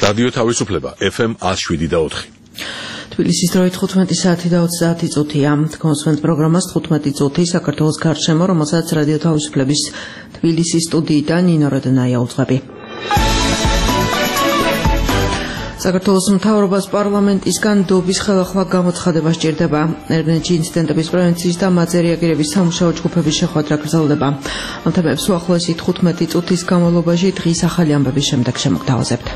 რადიო თავისუფლება FM 107.4. თბილისის დროით 15 საათი და 30 წუთია. კონსვენთ პროგრამას 15 წუთი საქართველოს გარშემო, რომელსაც რადიო თავისუფლების თბილისის სტუდიიდან ნინო როდნაია უძღვები. საქართველოს მთავრობას პარლამენტისგან დობის ხელახლა გამოცხადება სჭირდება. ეროვნული ინციდენტების პრევენციის და მათზე რეაგირების სამუშაო ჯგუფების შეხვედრა გრძელდება. ამ თემებს უახლოესი 15 წუთის განმავლობაში დღის ახალი ამბების შემდეგ შემოგთავაზებთ.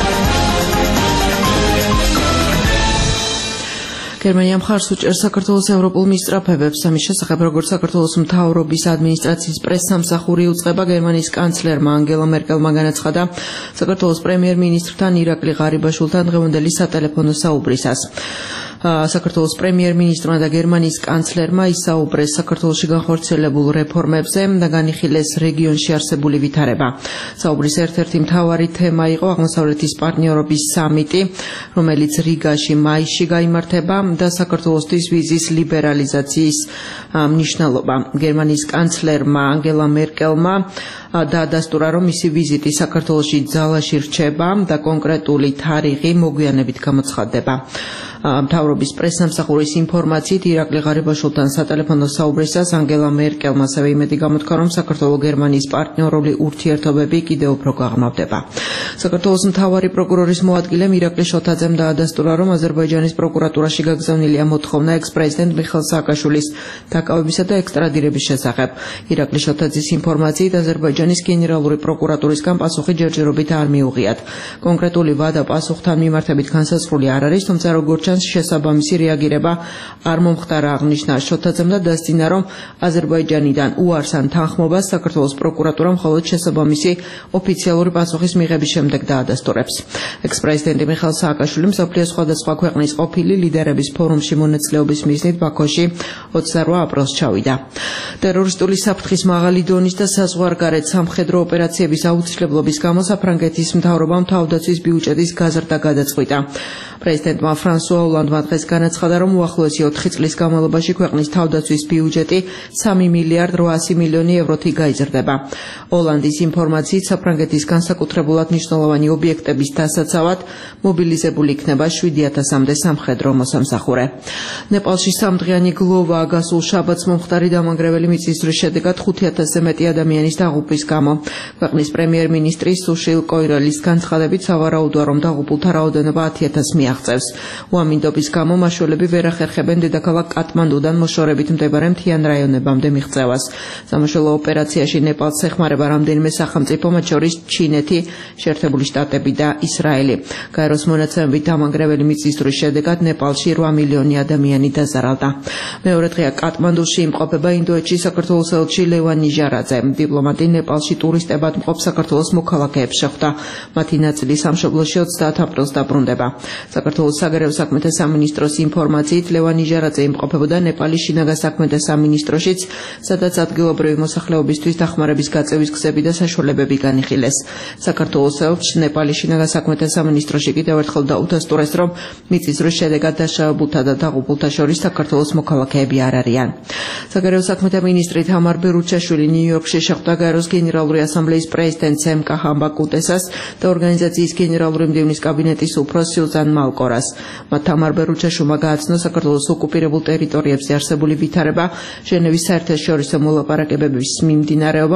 გერმანია მხარს უჭერს საქართველოს ევროპულ მისწრაფებებს. ამის შესახებ, როგორც საქართველოს მთავრობის ადმინისტრაციის პრესსამსახური უწყება, გერმანიის კანცლერმა ანგელა მერკელმა განაცხადა საქართველოს პრემიერ-მინისტრთან ირაკლი ღარიბაშვილთან დღევანდელი სატელეფონო საუბრისას. საქართველოს პრემიერ-მინისტრმა და გერმანიის კანცლერმა ისაუბრეს საქართველოში განხორციელებულ რეფორმებზე და განიხილეს რეგიონში არსებული ვითარება. საუბრის ერთ-ერთი მთავარი თემა იყო აღმოსავლეთის პარტნიორობის სამიტი, რომელიც რიგაში მაისში გაიმართება და საქართველოსთვის ვიზის ლიბერალიზაციის მნიშვნელობა. გერმანიის კანცლერმა ანგელა მერკელმა დაადასტურა, რომ მისი ვიზიტი საქართველოში ძალაში რჩება და კონკრეტული თარიღი მოგვიანებით გამოცხადდება. მთავრობის პრესსამსახურის ინფორმაციით, ირაკლი ღარიბაშვილთან სატელეფონო საუბრისას ანგელა მერკელმა ასევე იმედი გამოთქვა, რომ საქართველო-გერმანიის პარტნიორული ურთიერთობები კიდევ უფრო გაღრმავდება. საქართველოს მთავარი პროკურორის მოადგილემ ირაკლი შოთაძემ დაადასტურა, რომ აზერბაიჯანის პროკურატურაში გაგზავნილია მოთხოვნა ექს-პრეზიდენტ მიხეილ სააკაშვილის დაკავებისა და ექსტრადირების შესახებ. ირაკლი შოთაძის ინფორმაციით, აზერბაიჯანის გენერალური პროკურატურისგან პასუხი ჯერჯერობით არ მიუღიათ. კონკრეტული ვადა პასუხთან მიმართებით განსაზღვრული არ არის, თუმცა როგორც შესაბამისი რეაგირება არ მომხდარა, აღნიშნა შოთაძემ და დასძინა, რომ აზერბაიჯანიდან უარს ან თანხმობას საქართველოს პროკურატურა მხოლოდ შესაბამისი ოფიციალური პასუხის მიღების შემდეგ დაადასტურებს. ექს-პრეზიდენტი მიხეილ სააკაშვილი მსოფლიოს სხვადასხვა ქვეყნის ყოფილი ლიდერების ფორუმში მონაწილეობის მიზნით ბაქოში 28 აპრილს ჩავიდა. ტერორისტული საფრთხის მაღალი დონის და საზღვარგარეთ სამხედრო ოპერაციების აუცილებლობის გამო საფრანგეთის მთავრობამ თავდაცვის ბიუჯეტის გაზრდა გადაწყვიტა. პრეზიდენტმა ფრანსუა ოლანდმა დღეს განაცხადა, რომ უახლოესი 4 წლის განმავლობაში ქვეყნის თავდაცვის ბიუჯეტი 3 მილიარდ 800 მილიონი ევროთი გაიზრდება. ოლანდის ინფორმაციით, საფრანგეთის განსაკუთრებულად მნიშვნელოვანი ობიექტების დასაცავად მობილიზებული იქნება 7000-მდე სამხედრო მოსამსახურე. ნეპალში სამდღიანი გლოვაა გასულ შაბათს მომხდარი დამანგრეველი მიწისძვრის შედეგად 5000-ზე მეტი ადამიანის დაღუპვის გამო. ქვეყნის პრემიერ-მინისტრი სუშილ კოირელის განცხადებით, სავარაუდოა, რომ დაღუპულთა რაოდენობა 10000 მიაღწევს. უამინდობის გამო მაშველები ვერ ახერხებენ დედაქალაქ კატმანდუდან მოშორებით მდებარე მთიან რაიონებამდე მიღწევას. სამაშველო ოპერაციაში ნეპალს ეხმარება რამდენიმე სახელმწიფო, მათ შორის ჩინეთი, შეერთებული შტატები და ისრაელი. გაეროს მონაცემებით, დამანგრეველი მიწისძვრის შედეგად ნეპალში 8 მილიონი ადამიანი დაზარალდა. მეორე დღეა კატმანდუში იმყოფება ინდოეთში საქართველოს ელჩი ლევან ნიჟარაძე. დიპლომატი ნეპალში ტურისტებად მყოფ საქართველოს მოქალაქეებს შეხვდა. მათი ნაწილი სამშობლოში 30 აპრილს დაბრუნდება. საქართველოს საგარეო საქმეთა სამინისტროს ინფორმაციით, ლევან ნიჟარაძე იმყოფებოდა ნეპალის შინაგან საქმეთა სამინისტროშიც, სადაც ადგილობრივი მოსახლეობისთვის დახმარების გაწევის გზები და საშუალებები განიხილეს. საქართველოს ელჩს ნეპალის შინაგან საქმეთა სამინისტროში კიდევ ერთხელ დაუდასტურეს, რომ მიწისძვრის შედეგად დაშავებულთა და დაღუპულთა შორის საქართველოს მოქალაქეები არ არიან. საგარეო საქმეთა მინისტრი თამარ ბერუჩაშვილი ნიუ-იორკში შეხვდა გაეროს გენერალური ასამბლეის პრეზიდენტ სემკა ჰამბაკუტესას და ორგანიზაციის გენერალური მდივნის კაბინეტის უფროს სიუზან მალკორას. მათ თამარ ბერუჩაშვილმა გააცნო საქართველოს ოკუპირებულ ტერიტორიებზე არსებული ვითარება, ჟენევის საერთაშორისო მოლაპარაკებების მიმდინარეობა,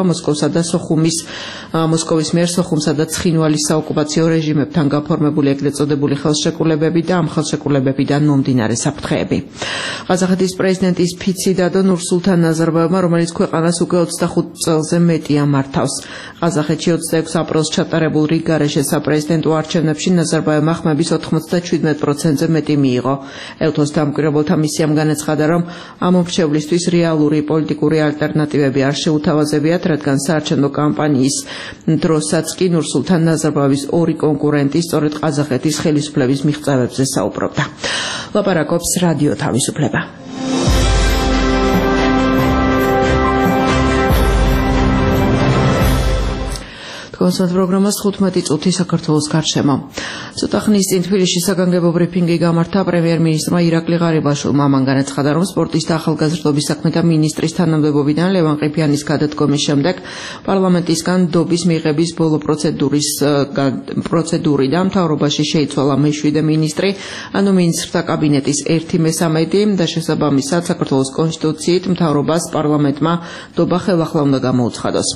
მოსკოვის მიერ სოხუმსა და ცხინვალის საოკუპაციო რეჟიმებთან გაფორმებული ეგრეთ წოდებული ხელშეკრულებები და ამ ხელშეკრულებებიდან მომდინარე საფრთხეები. ყაზახეთის პრეზიდენტის ფიცი დადო ნურსულთან ნაზარბაევმა, რომელიც ქვეყანას უკვე 25 წელზე მეტია მართავს. ყაზახეთში 26 აპრილს ჩატარებულ რიგარეშე საპრეზიდენტო არჩევნებში ნაზარბაევმა ხმების 97%-ზე მეტი მიიღო. ელთოს დამკვირვებელთა მისიამ განაცხადა, რომ ამ მომრჩევლისთვის რეალური პოლიტიკური ალტერნატივები არ შეუთავაზებიათ, რადგან საარჩევნო კამპანიის დროსაც კი ნურსულთან ნაზარბაევის ორი კონკურენტი სწორედ ყაზახეთის ხელისუფლების მიღწევებზე საუბრობდა. ლაპარაკობს რადიო თავისუფლება. კონსულტ პროგრამას 15 წუთი საქართველოს გარშემო. ცოტა ხნის წინ თბილისში საგანგებო ბრიფინგი გამართა პრემიერ-მინისტრმა ირაკლი ღარიბაშვილმა. მან განაცხადა, რომ სპორტის და ახალგაზრდობის საქმეთა მინისტრის თანამდებობიდან ლევან ყიფიანის გადადგომის შემდეგ პარლამენტისგან დობის მიღების ბოლო პროცედურიდან მთავრობაში შეიცვალა მე-7 მინისტრი, ანუ მინისტრთა კაბინეტის 1/3 და შესაბამისად საქართველოს კონსტიტუციით მთავრობას პარლამენტმა დობა ხელახლა უნდა გამოუცხადოს.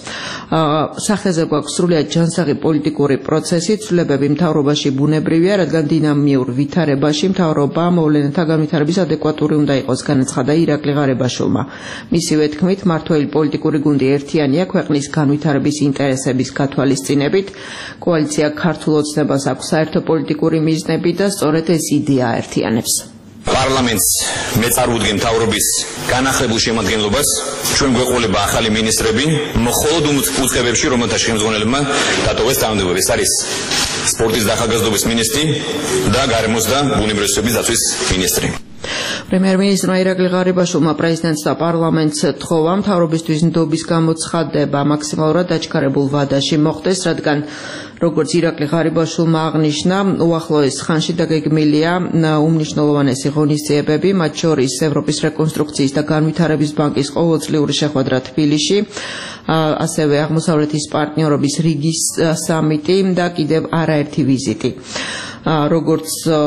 სახეზე გვაქვს სრულიად ჯანსაღი პოლიტიკური პროცესი, ცვლილებები მთავრობაში ბუნებრივია, რადგან დინამიურ ვითარებაში მთავრობა მოვლენათა განვითარების ადეკვატური უნდა იყოს, განაცხადა ირაკლი ღარიბაშვილმა. მისივე თქმით, მმართველი პოლიტიკური გუნდი ერთიანია ქვეყნის განვითარების ინტერესების გათვალისწინებით. კოალიცია ქართულ ოცნებას აქვს საერთო პოლიტიკური მიზნები და სწორედ ეს იდეა აერთიანებს. პარლამენტს მეწარუდგენ მთავრობის განახლებულ შემადგენლობას, ჩვენ გვეყოლება ახალი მინისტრები, მხოლოდ უწყებებში, რომელთა შემდგომელებმა დატოვეს თანამდებობა. ეს არის სპორტის და ახალგაზრდობის მინისტრი და გარემოს და ბუნებრივი დაცვის მინისტრი. პრემიერ-მინისტრმა ირაკლი ღარიბაშვილმა პრეზიდენტს და პარლამენტს თხოვა მთავრობისთვის ნდობის გამოცხადება მაქსიმალურად დაჩქარებულ ვადაში მოხდეს, რადგან როგორც ირაკლი ღარიბაშვილმა აღნიშნა, უახლოეს ხანში დაგეგმილია უმნიშვნელოვანესი ღონისძიებები, მათ შორის ევროპის რეკონსტრუქციის და განვითარების ბანკის ყოველწლიური შეხვედრა თბილისში, ასევე აღმოსავლეთის პარტნიორობის რიგის სამიტი და კიდევ არაერთი ვიზიტი. როგორც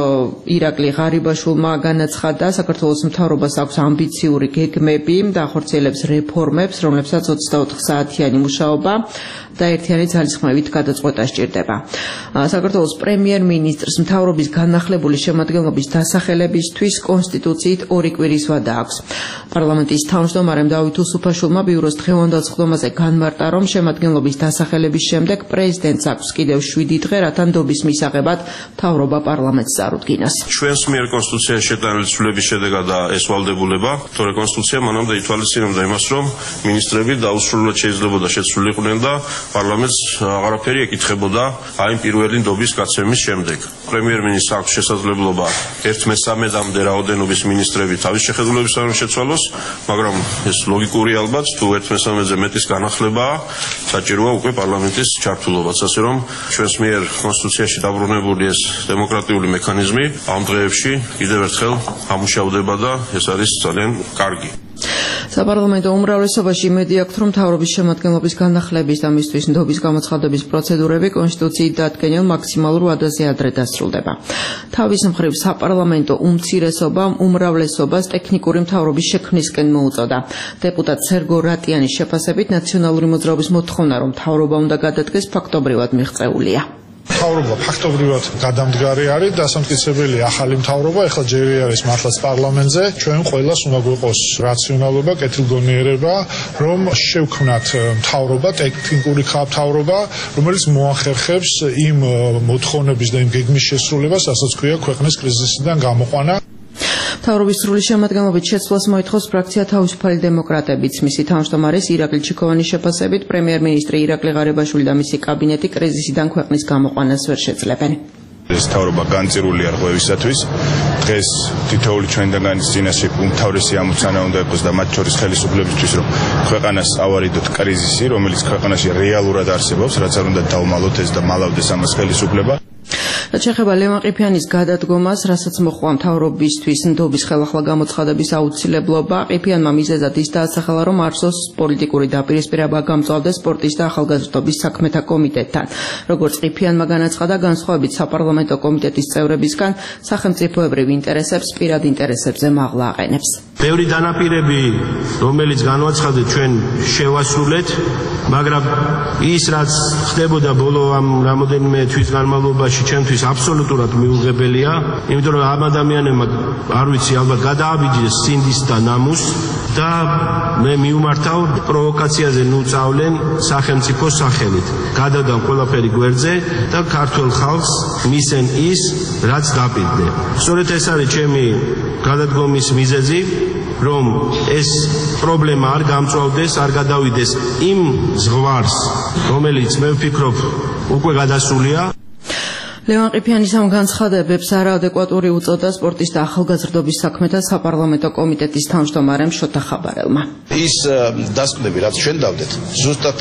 ირაკლი ღარიბაშვილმა განაცხადა, საქართველოს მთავრობას აქვს ამბიციური გეგმები და ახორციელებს რეფორმებს, რომლებსაც 24 საათიანი მუშაობა და ერთიანი ძალისხმევით გადაწყვეტა სჭირდება. საქართველოს პრემიერ-მინისტრს მთავრობის განახლებული შემადგენლობის დასახელებისთვის კონსტიტუციით 2 კვირის ვადა აქვს. პარლამენტის თავმჯდომარემ დავით უსუფაშვილმა ბიუროს დღევანდელ სხდომაზე განმარტა, რომ შემადგენლობის დასახელების შემდეგ პრეზიდენტს აქვს კიდევ 7 დღე, რათა ნდობის მისაღებად მთავრობა პარლამენტს წარუდგინოს. ჩვენს მიერ კონსტიტუციაში შეტანილი ცვლილების შედეგადაა ეს ვალდებულება, თორე კონსტიტუცია მანამდე ითვალისწინებდა იმას, რომ მინისტრები დაუსრულებლად შეიძლებოდა შეცვლილიყვნენ და პარლამენტს აღარაფერი ეკითხებოდა აი პირველი ნდობის გაცემის შემდეგ. პრემიერ-მინისტრს აქვს შესაძლებლობა 1/3-მდე რაოდენობის მინისტრები თავის შეხედულებისგან შეცვალოს, მაგრამ ეს ლოგიკურია ალბათ, თუ 1/3-ზე მეტის განახლებაა, საჭიროა უკვე პარლამენტის ჩართულობაც, ასე რომ ჩვენს მიერ კონსტიტუციაში დაბრუნებული ეს დემოკრატიული მექანიზმი ამ დღეებში კიდევ ერთხელ ამუშავდება და ეს არის ძალიან კარგი. საპარლამენტო უმრავლესობაში იმედი აქვთ, რომ მთავრობის შემადგენლობის განახლების და მისთვის ნდობის გამოცხადების პროცედურები კონსტიტუციით დადგენილ მაქსიმალურ ვადაზე ადრე დასრულდება. თავის მხრივ საპარლამენტო უმცირესობამ უმრავლესობას ტექნიკური მთავრობის შექმნისკენ მოუწოდა. დეპუტატ სერგო რატიანის შეფასებით ნაციონალური მოძრაობის მოთხოვნა, რომ მთავრობა უნდა გადადგეს, ფაქტობრივად მიღწეულია. მთავრობა ფაქტობრივად გადამდგარი არის, დასამტკიცებელი ახალი მთავრობა, ეხლა ჯერი არის მართლაც პარლამენტზე, ჩვენ ყველას უნდა გვიყოს რაციონალობა, კეთილგონიერება, რომ შევქმნათ მთავრობა, ტექნიკური მთავრობა, რომელიც მოახერხებს იმ მოთხოვნების და იმ გეგმის შესრულებას, რასაც ქვია ქვეყნის კრიზისიდან გამოყვანა. მთავრობის სრული შემადგენლობით შეცვლას მოითხოვს ფრაქცია თავისუფალი დემოკრატებიც. მისი თავმჯდომარის ირაკლი ჩიქოვანის შეფასებით პრემიერ-მინისტრი ირაკლი ღარიბაშვილი და მისი კაბინეტი კრიზისიდან ქვეყნის გამოყვანას ვერ შეძლებენ. ეს მთავრობა განწირულია რღვევისათვის. დღეს თითოეული ჩვენგანის წინაშე უმთავრესი ამოცანა უნდა იყოს და მათ შორის ხელისუფლებისთვის, რომ ქვეყანას ავარიდოთ კრიზისი, რომელიც ქვეყანაში რეალურად არსებობს, რაც არ უნდა დავმალოთ ეს და მალავდეს ამას ხელისუფლება. შეეხება ლევან ყიფიანის გადადგომას, რასაც მოჰყვა მთავრობისთვის ნდობის ხელახლა გამოცხადების აუცილებლობა, ყიფიანმა მიზეზად ის დაასახელა, რომ არსოს პოლიტიკური დაპირისპირება გამწვავდეს სპორტის და ახალგაზრდობის საქმეთა კომიტეტთან. როგორც ყიფიანმა განაცხადა, განსხვავებით საპარლამენტო კომიტეტის წევრებისგან, სახელმწიფოებრივ ინტერესებს პირად ინტერესებზე მაღლა აყენებს. ბევრი დანაპირები, რომელიც განვაცხადეთ, ჩვენ შევასრულეთ, მაგრამ ის რაც ხდებოდა ბოლო ამ რამოდენიმე თვის განმავლობაში ჩვენთვის აბსოლუტურად მიუღებელია, იმიტომ რომ ამ ადამიანებმა არ ვიცი ალბათ გადააბიჯეს სინდის და ნამუს და მე მიუმართავ პროვოკაციაზე ნუწავლენ სახელმწიფო სახელით. გადადან ყველაფერი გვერდზე და ქართულ ხალხს მისცენ ის, რაც დაპირდნენ. სწორედ ეს არის ჩემი გადადგომის მიზეზი, რომ ეს პრობლემა არ გამწვავდეს, არ გადავიდეს იმ ზღვარს, რომელიც მე ვფიქრობ უკვე გადასულია. ლევან ყიფიანის ამ განცხადებებს არაადეკვატური უწოდა სპორტის და ახალგაზრდობის საქმეთა საპარლამენტო კომიტეტის თავმჯდომარემ შოთა ხაბარელმა. ის დასკვნები, რაც ჩვენ დავდეთ, ზუსტად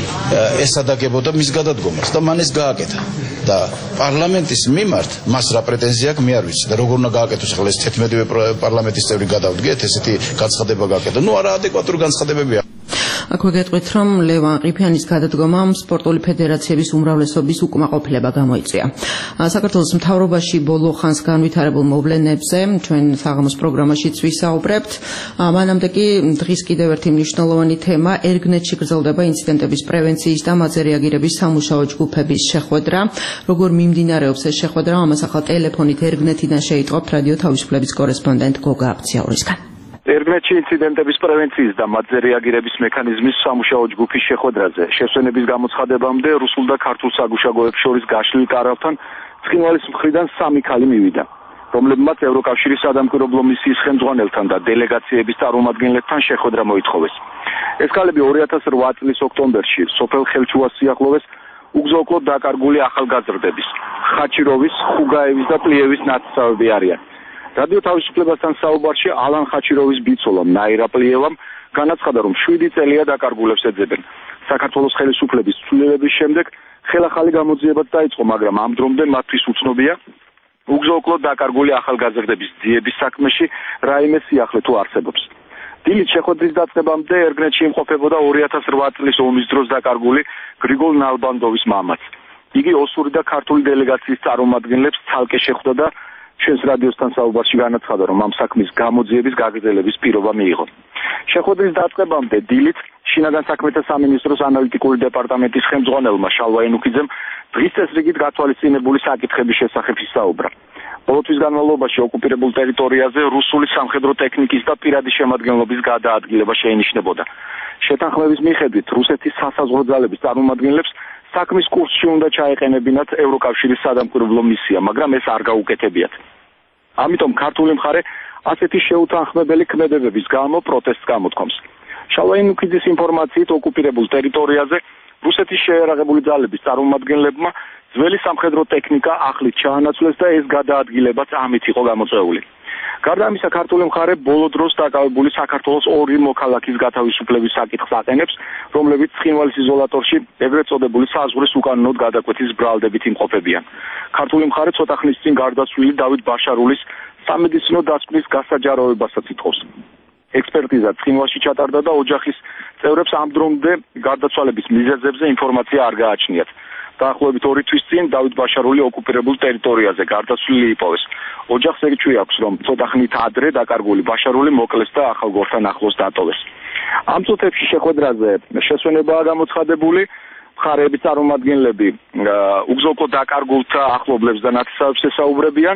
ესადაგებოდა მის გადადგომას და მან ეს გააკეთა. და პარლამენტის მიმართ მას რა პრეტენზია აქვს, მე არ ვიცი და როგორ უნდა გააკეთოს ახლა ეს 11-ვე პარლამენტის წევრი გადავდგეთ, ესეთი განცხადება გააკეთა. ნუ არაადეკვატური განცხადებებია. აქვე გეტყვით, რომ ლევან ყიფიანის გადადგომამ სპორტული ფედერაციების უმრავლესობის უკმაყოფილება გამოიწვია. საქართველოს მთავრობაში ბოლო ხანს განვითარებულ მოვლენებზე ჩვენ საღამოს პროგრამაშიც ვისაუბრებთ. მანამდე კი დღის კიდევ ერთი მნიშვნელოვანი თემა ერგნეთში გრძელდება ინციდენტების პრევენციის და მათზე რეაგირების სამუშაო ჯგუფების შეხვედრა. როგორ მიმდინარეობს ეს შეხვედრა, ამას ახლა ტელეფონით ერგნეთიდან შეიტყობთ რადიო თავისუფლების კორესპონდენტ გოგა აბციაურისგან. ერგნეთში ინციდენტების პრევენციის და მათზე რეაგირების მექანიზმის სამუშაო ჯგუფის შეხვედრაზე შესვენების გამოცხადებამდე რუსულ და ქართულ საგუშაგოებს შორის გაშლილ კარავთან ცხინვალის მხრიდან 3 ქალი მივიდა, რომლებმაც ევროკავშირის სადამკვირვებლო მისიის ხელმძღვანელთან და დელეგაციების წარმომადგენლებთან შეხვედრა მოითხოვეს. ეს ქალები 2008 წლის ოქტომბერში სოფელ ხელჩუას სიახლოვეს უგზო-უკლოდ დაკარგული ახალგაზრდების ხაჩიროვის, ხუგაევის და პლიევის ნათესავები არიან. რადიო თავისუფლებასთან საუბარში ალან ხაჩიროვის ბიცოლამ ნაირა პლიევამ განაცხადა, რომ 7 წელია დაკარგულებს ეძებენ. საქართველოს ხელისუფლების ცვლილების შემდეგ ხელახალი გამოძიებაც დაიწყო, მაგრამ ამ დრომდე მათთვის უცნობია უგზო-უკლოდ დაკარგული ახალგაზრდების ძიების საქმეში რაიმე სიახლე თუ არსებობს. დილით შეხვედრის დაწყებამდე ერგნეთში იმყოფებოდა 2008 წლის ომის დროს დაკარგული გრიგოლ ნალბანდოვის მამაც. იგი ოსური და ქართული დელეგაციის წარმომადგენლებს ცალკე შეხვდა და ჩვენს რადიოსთან საუბარში განაცხადა, რომ ამ საქმის გამოძიების გაგრძელების პირობა მიიღო. შეხვედრის დაწყებამდე დილით შინაგან საქმეთა სამინისტროს ანალიტიკური დეპარტამენტის ხელმძღვანელმა შალვა ენუქიძემ დღის წესრიგით გათვალისწინებული საკითხების შესახებ ისაუბრა. ბოლო თვის განმავლობაში ოკუპირებულ ტერიტორიაზე რუსული სამხედრო ტექნიკის და პირადი შემადგენლობის გადაადგილება შეინიშნებოდა. შეთანხმების მიხედვით რუსეთის სასაზღვრო ძალების წარმომადგენლებს საქმის კურსში უნდა ჩაეყენებინათ ევროკავშირის სადამკვირვებლო მისია, მაგრამ ეს არ გაუკეთებიათ. ამიტომ ქართული მხარე ასეთი შეუთანხმებელი ქმედებების გამო პროტესტს გამოთქვამს. შალვა ენუქიძის ინფორმაციით ოკუპირებულ ტერიტორიაზე რუსეთის შეერაღებული ძალების წარმომადგენლებმა ძველი სამხედრო ტექნიკა ახლით ჩაანაცვლეს და ეს გადაადგილებაც ამით იყო გამოწვეული. გარდა ამისა, ქართული მხარე ბოლო დროს დაკავებული საქართველოს 2 მოქალაქის გათავისუფლების საკითხს აყენებს, რომლებიც ცხინვალის იზოლატორში ეგრეთ წოდებული საზღვრის უკანონოდ გადაკვეთის ბრალდებით იმყოფებიან. ქართული მხარე ცოტა ხნის წინ გარდაცვლილი დავით ბაშარულის სამედიცინო დასკვნის გასაჯაროებასაც ითხოვს. ექსპერტიზა ცხინვალში ჩატარდა და ოჯახის წევრებს ამ დრომდე გარდაცვალების მიზეზებზე ინფორმაცია არ გააჩნიათ. დაახლოებით 2 თვის წინ დავით ბაშარული ოკუპირებულ ტერიტორიაზე გარდაცვლილი იპოვეს. ოჯახს ეკჭვი აქვს, რომ ცოტა ხნით ადრე დაკარგული ბაშარული მოკლეს და ახალგორთან ახლოს დატოვეს. ამ წუთებში შეხვედრაზე შესვენებაა გამოცხადებული. მხარეების წარმომადგენლები უგზო-უკლოდ დაკარგულთა ახლობლებს და ნათესავებს ესაუბრებიან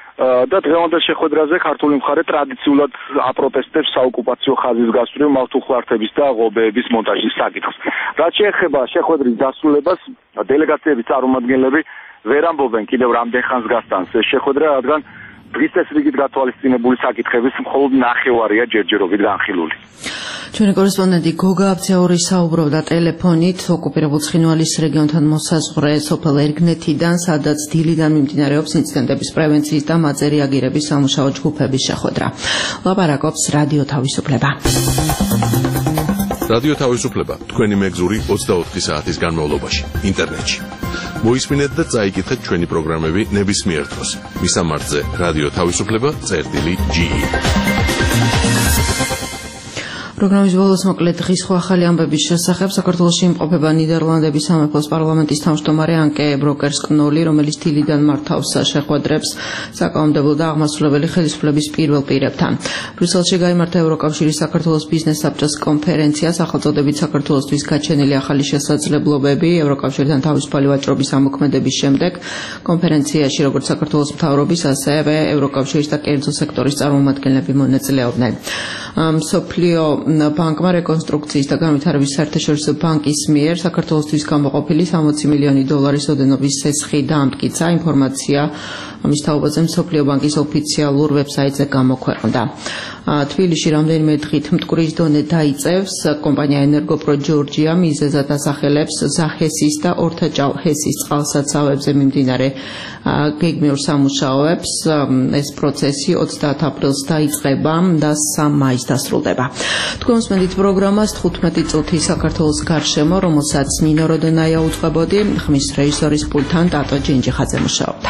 და დღევანდელ შეხვედრაზე ქართული მხარე ტრადიციულად აპროტესტებს საოკუპაციო ხაზის გასწვრივ მავთუხლართების და ღობეების მონტაჟის საკითხს. რაც შეეხება შეხვედრის დასრულებას, დელეგაციების წარმომადგენლები ვერ ამბობენ კიდევ რამდენ ხანს გასტანს ეს შეხვედრა, რადგან დღის წესრიგით გათვალისწინებული საკითხების მხოლოდ ნახევარია ჯერჯერობით განხილული. ჩვენი კორესპონდენტი გოგა აბციაური საუბრობდა ტელეფონით ოკუპირებულ ცხინვალის რეგიონთან მოსაზღვრე სოფელ ერგნეთიდან, სადაც დილიდან მიმდინარეობს ინციდენტების პრევენციის და მათზე რეაგირების სამუშაო ჯგუფების შეხვედრა. ლაპარაკობს რადიო თავისუფლება. რადიო თავისუფლება თქვენი მეგზური 24 საათის განმავლობაში ინტერნეტში. მოისმინეთ და წაიკითხეთ ჩვენი პროგრამები ნებისმიერ დროს. მისამართზე რადიო თავისუფლება.ge. პროგრამის ბოლოს მოკლედ დღის ხო ახალი ამბების შესახებ. საქართველოში იმყოფება ნიდერლანდების სამეფოს პარლამენტის თავმჯდომარე ანკე ბროკერს კნოლი, რომელიც დილიდან მართავს შეხვედრებს საკანონმდებლო და აღმასრულებელი ხელისუფლების პირველ პირებთან. ბრიუსელში გაიმართა ევროკავშირის საქართველოს ბიზნეს საბჭოს კონფერენცია სახელწოდებით საქართველოსთვის გაჩენილი ახალი შესაძლებლობები ევროკავშირთან თავისუფალი ვაჭრობის ამოქმედების შემდეგ. კონფერენციაში როგორც საქართველოს მთავრობის, ასევე ევროკავშირის და კერძო სექტორის წარმომადგენლები მონაწილეობდნენ. მსოფლიო ბანკმა რეკონსტრუქციის და განვითარების საერთაშორისო ბანკის მიერ საქართველოსთვის გამოყოფილი $60 მილიონი ოდენობის სესხი დაამტკიცა. ინფორმაცია ამის თაობაზე მსოფლიო ბანკის ოფიციალურ ვებსაიტზე გამოქვეყნდა. თბილისში რამდენიმე დღით მტკვრის დონე დაიწევს. კომპანია ენერგოპრო ჯორჯია მიზეზად ასახელებს ზაჰესის და ორთაჭალჰესის წყალსაცავებზე მიმდინარე გეგმიურ სამუშაოებს. ეს პროცესი 30 აპრილს დაიწყება და 3 მაისს დასრულდება. თქვენ უსმენთ პროგრამას 15 წუთი საქართველოს გარშემო, რომელსაც ნინო როდონაია უძღვებოდი, ხმის რეჟისორის პულტთან ტატო ჯინჯიხაძე მუშაობდა.